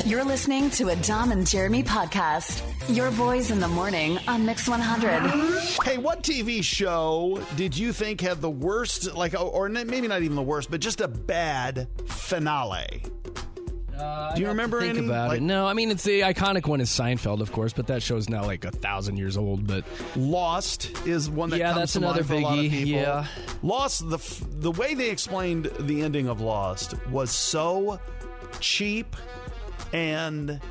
You're listening to a Dom and Jeremy podcast. Your boys in the morning on Mix 100. Hey, what TV show did you think had the worst, or maybe not even the worst, but just a bad finale? Do you remember any? Think about it. No, I mean, it's the iconic one is Seinfeld, of course, but that show's now like 1,000 years old. But Lost is one that comes that's to another mind for a lot of biggie. people. Yeah, Lost, the way they explained the ending of Lost was so cheap and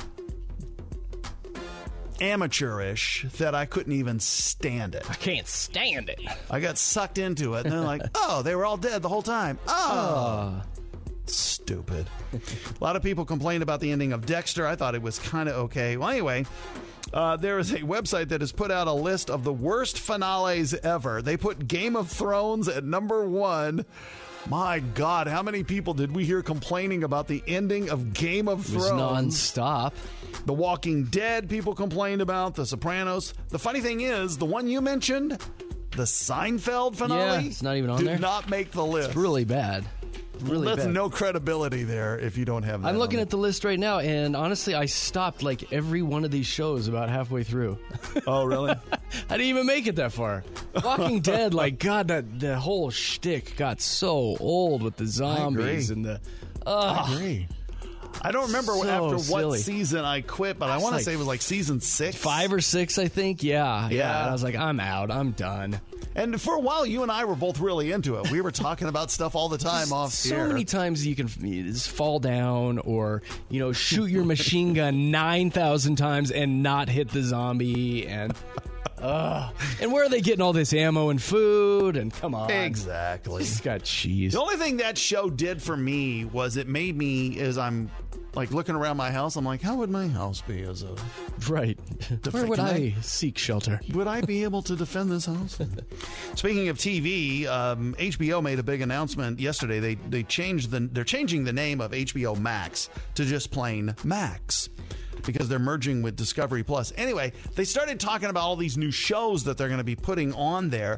amateurish that I couldn't even stand it. I can't stand it. I got sucked into it, and they're like, oh, they were all dead the whole time. Oh. Stupid. A lot of people complained about the ending of Dexter. I thought it was kind of okay. Well, anyway, there is a website that has put out a list of the worst finales ever. They put Game of Thrones at number 1. My God, how many people did we hear complaining about the ending of Game of Thrones? It was nonstop. The Walking Dead people complained about. The Sopranos. The funny thing is, the one you mentioned, the Seinfeld finale, it's not even on there. Did not make the list. It's really bad. Really That's bad. no credibility there if you don't have that. I'm looking at the list right now, and honestly, I stopped like every one of these shows about halfway through. Oh, really? I didn't even make it that far. Walking Dead, like, God, the whole shtick got so old with the zombies and the... I agree. I don't remember So after silly. what season I quit, but I want to say it was like season 6. 5 or 6, I think. Yeah. And I was like, I'm out. I'm done. And for a while, you and I were both really into it. We were talking about stuff all the time off So here. many times you can just fall down or, shoot your machine gun 9,000 times and not hit the zombie. And where are they getting all this ammo and food? And come on. Exactly. It's got cheese. The only thing that show did for me was it made me, as I'm like looking around my house, I'm like, how would my house be as a... Right. Where would I seek shelter? Would I be able to defend this house? Speaking of TV, HBO made a big announcement yesterday. They're changing the name of HBO Max to just plain Max, because they're merging with Discovery Plus. Anyway, they started talking about all these new shows that they're going to be putting on there.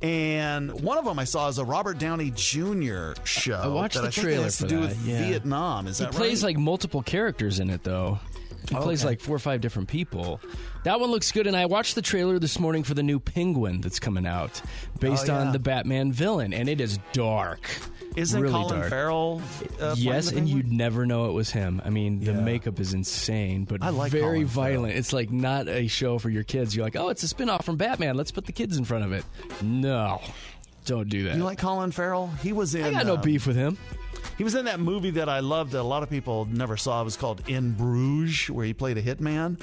And one of them I saw is a Robert Downey Jr. show. I watched the think trailer has for to do that. with Yeah. Vietnam. Is that right? He plays like multiple characters in it, though. He plays like 4 or 5 different people. That one looks good, and I watched the trailer this morning for the new Penguin that's coming out, based on the Batman villain, and it is dark. Isn't really Colin dark. Farrell? Yes, and you'd never know it was him. I mean, the makeup is insane, but I like very Colin violent. Farrell. It's like not a show for your kids. You're like, oh, it's a spinoff from Batman. Let's put the kids in front of it. No, don't do that. You like Colin Farrell? He was in. I got no beef with him. He was in that movie that I loved that a lot of people never saw. It was called In Bruges, where he played a hitman.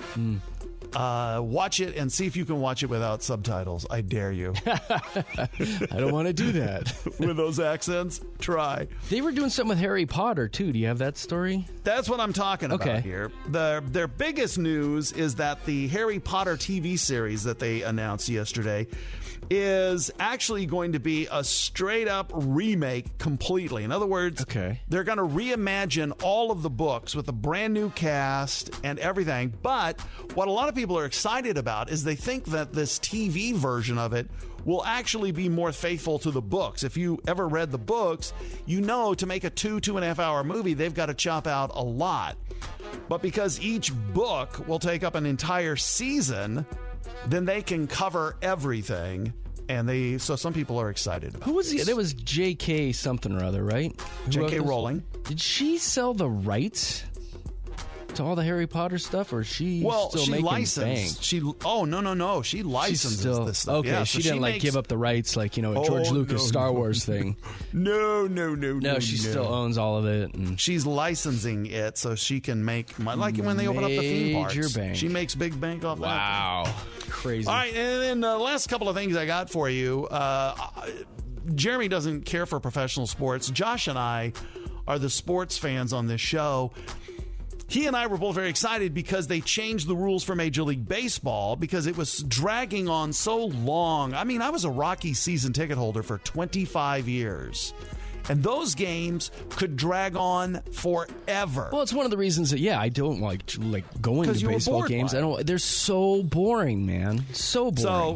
Watch it and see if you can watch it without subtitles. I dare you. I don't want to do that. With those accents, try. They were doing something with Harry Potter, too. Do you have that story? That's what I'm talking about Okay. here. Their biggest news is that the Harry Potter TV series that they announced yesterday is actually going to be a straight-up remake completely. In other words, they're going to reimagine all of the books with a brand new cast and everything. But what a lot of people are excited about is they think that this TV version of it will actually be more faithful to the books. If you ever read the books, you know to make a 2.5 hour movie, they've got to chop out a lot. But because each book will take up an entire season, then they can cover everything. And so some people are excited about it. Who was he? There was J.K. something or other, right? J.K. Rowling. Did she sell the rights to all the Harry Potter stuff, or is she still she making licensed. bank? No. She licenses this stuff. Okay, Yeah, she so didn't give up the rights like, a George Lucas Star Wars thing. No. No, she still owns all of it. And she's licensing it so she can make money. Like when they open up the theme parks. Major bank. She makes big bank off that. Wow. Crazy. All right, and then the last couple of things I got for you. Jeremy doesn't care for professional sports. Josh and I are the sports fans on this show. He and I were both very excited because they changed the rules for Major League Baseball because it was dragging on so long. I mean, I was a Rockies season ticket holder for 25 years. And those games could drag on forever. Well, it's one of the reasons that I don't like going to baseball games. They're so boring, man. So boring. So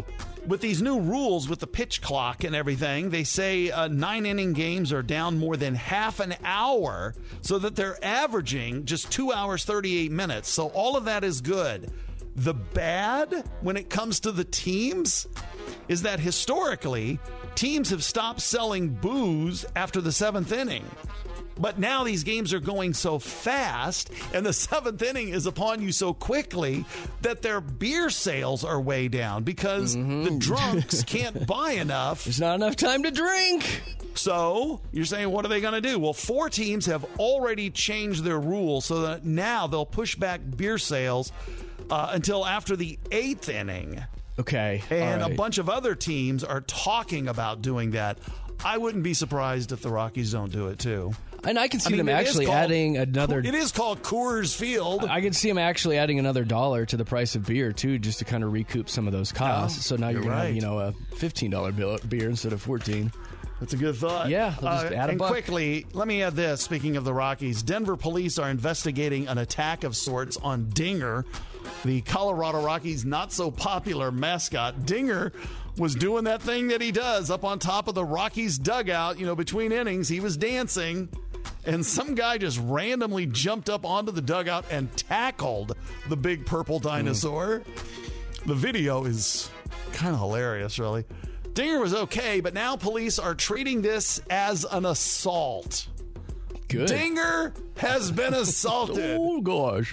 with these new rules with the pitch clock and everything, they say 9-inning games are down more than half an hour so that they're averaging just 2 hours, 38 minutes. So all of that is good. The bad when it comes to the teams is that historically, teams have stopped selling booze after the 7th inning. But now these games are going so fast, and the 7th inning is upon you so quickly that their beer sales are way down because the drunks can't buy enough. There's not enough time to drink. So you're saying, what are they going to do? Well, 4 teams have already changed their rules so that now they'll push back beer sales until after the 8th inning. Okay. And right. A bunch of other teams are talking about doing that. I wouldn't be surprised if the Rockies don't do it too. And I can see them actually adding another... It is called Coors Field. I can see them actually adding another $1 to the price of beer, too, just to kind of recoup some of those costs. So now you're going to have, a $15 beer instead of $14. That's a good thought. Yeah, they'll just add a buck. Quickly, let me add this. Speaking of the Rockies, Denver police are investigating an attack of sorts on Dinger, the Colorado Rockies' not-so-popular mascot. Dinger was doing that thing that he does up on top of the Rockies' dugout. Between innings, he was dancing. And some guy just randomly jumped up onto the dugout and tackled the big purple dinosaur. The video is kind of hilarious, really. Dinger was okay, but now police are treating this as an assault. Good. Dinger has been assaulted. Oh, gosh.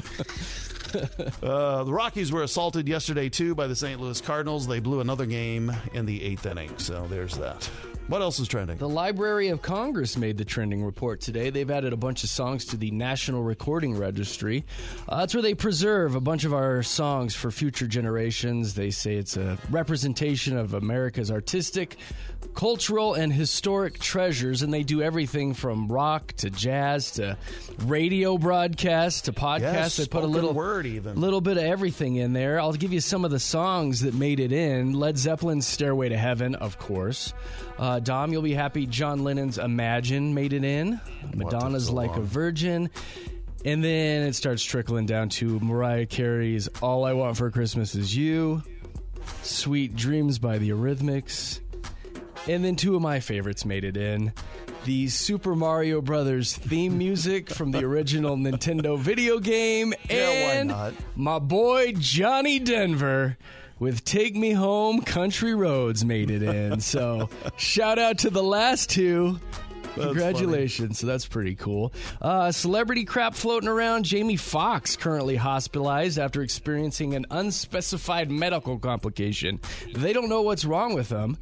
The Rockies were assaulted yesterday, too, by the St. Louis Cardinals. They blew another game in the 8th inning, so there's that. What else is trending? The Library of Congress made the trending report today. They've added a bunch of songs to the National Recording Registry. That's where they preserve a bunch of our songs for future generations. They say it's a representation of America's artistic, cultural, and historic treasures, and they do everything from rock to jazz to radio broadcasts to podcasts. Yes, they put a little bit of everything in there. I'll give you some of the songs that made it in. Led Zeppelin's Stairway to Heaven, of course. Dom, you'll be happy. John Lennon's Imagine made it in. Madonna's Like a Virgin. And then it starts trickling down to Mariah Carey's All I Want for Christmas Is You. Sweet Dreams by the Eurythmics. And then 2 of my favorites made it in. The Super Mario Brothers theme music from the original Nintendo video game. And why not? My boy Johnny Denver with Take Me Home, Country Roads made it in. So shout out to the last 2. Congratulations. So that's pretty cool. Celebrity crap floating around. Jamie Foxx currently hospitalized after experiencing an unspecified medical complication. They don't know what's wrong with him.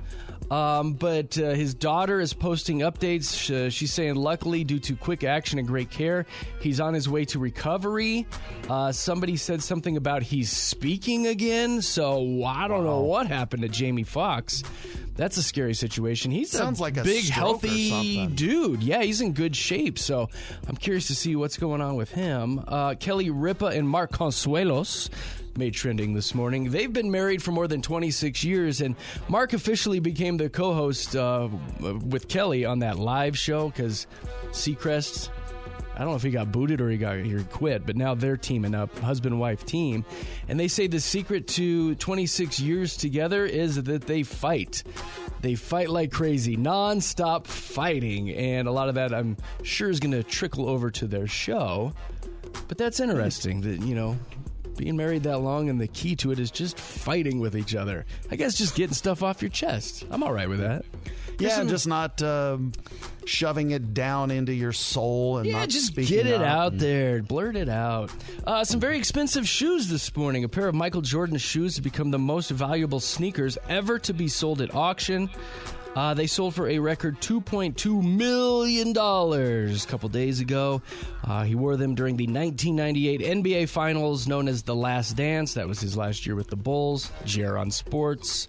But his daughter is posting updates. She's saying, luckily, due to quick action and great care, he's on his way to recovery. Somebody said something about he's speaking again. So I don't know what happened to Jamie Foxx. That's a scary situation. He sounds like a big, healthy dude. Yeah, he's in good shape. So I'm curious to see what's going on with him. Kelly Ripa and Mark Consuelos made trending this morning. They've been married for more than 26 years, and Mark officially became the co-host with Kelly on that live show because Seacrest, I don't know if he got booted or he quit, but now they're teaming up, husband-wife team. And they say the secret to 26 years together is that they fight. They fight like crazy, non-stop fighting. And a lot of that, I'm sure, is going to trickle over to their show. But that's interesting that, being married that long and the key to it is just fighting with each other. I guess just getting stuff off your chest. I'm all right with that. Yeah, just not shoving it down into your soul and not just speaking get it up out there. Blurt it out. Some very expensive shoes this morning. A pair of Michael Jordan shoes have become the most valuable sneakers ever to be sold at auction. They sold for a record $2.2 million a couple days ago. He wore them during the 1998 NBA Finals known as The Last Dance. That was his last year with the Bulls. JR on Sports.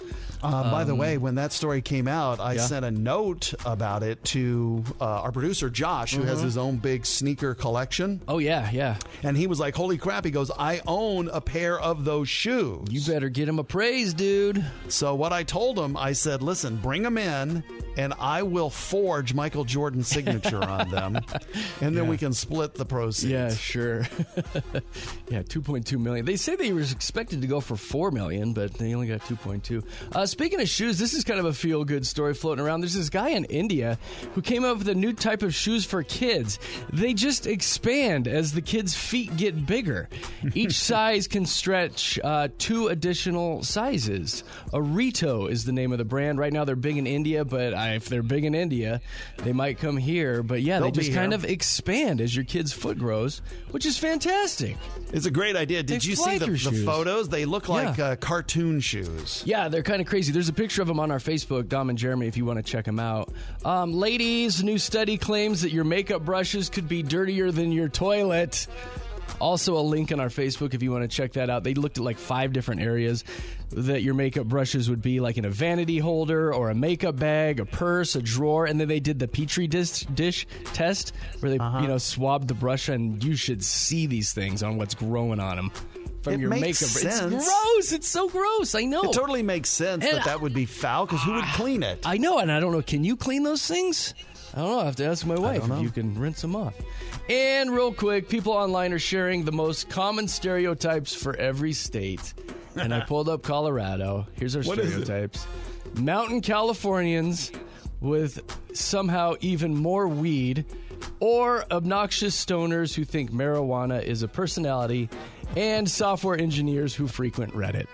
By the way, when that story came out, I sent a note about it to our producer, Josh, who has his own big sneaker collection. Oh, yeah. And he was like, holy crap. He goes, I own a pair of those shoes. You better get him a praise, dude. So what I told him, I said, listen, bring them in, and I will forge Michael Jordan's signature on them, and then we can split the proceeds. Yeah, sure. Yeah, $2.2 million. They say they were expected to go for $4 million, but they only got $2.2. Speaking of shoes, this is kind of a feel-good story floating around. There's this guy in India who came up with a new type of shoes for kids. They just expand as the kids' feet get bigger. Each size can stretch 2 additional sizes. Arito is the name of the brand. Right now they're big in India, but if they're big in India, they might come here. But yeah, they just kind of expand as your kid's foot grows, which is fantastic. It's a great idea. Did you see the photos? They look like cartoon shoes. Yeah, they're kind of crazy. There's a picture of them on our Facebook, Dom and Jeremy, if you want to check them out. Ladies, new study claims that your makeup brushes could be dirtier than your toilet. Also a link on our Facebook if you want to check that out. They looked at like 5 different areas that your makeup brushes would be, like in a vanity holder or a makeup bag, a purse, a drawer, and then they did the Petri dish test where they swabbed the brush, and you should see these things on what's growing on them. From your makeup. Sense. It's gross. It's so gross. I know. It totally makes sense that would be foul, because who would clean it? I know, and I don't know. Can you clean those things? I don't know. I have to ask my wife if you can rinse them off. And real quick, people online are sharing the most common stereotypes for every state. And I pulled up Colorado. Here's our stereotypes. Mountain Californians with somehow even more weed, or obnoxious stoners who think marijuana is a personality, and software engineers who frequent Reddit.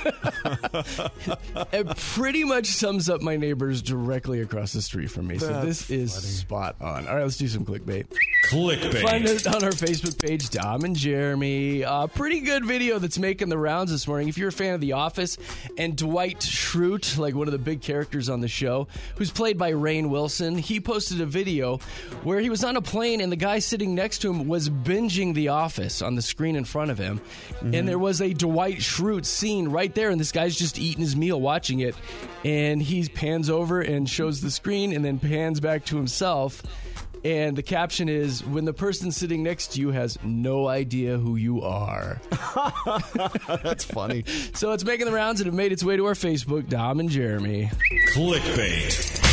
It pretty much sums up my neighbors directly across the street from me. So this is spot on. All right, let's do some clickbait. Find us on our Facebook page, Dom and Jeremy. Pretty good video that's making the rounds this morning. If you're a fan of The Office, and Dwight Schrute, like one of the big characters on the show, who's played by Rainn Wilson, he posted a video where he was on a plane and the guy sitting next to him was binging The Office on the screen in front of him. And there was a Dwight Schrute scene right there, and this guy's just eating his meal watching it, and he pans over and shows the screen and then pans back to himself, and the caption is, when the person sitting next to you has no idea who you are. That's funny. So it's making the rounds, and it made its way to our Facebook, Dom and Jeremy. Clickbait.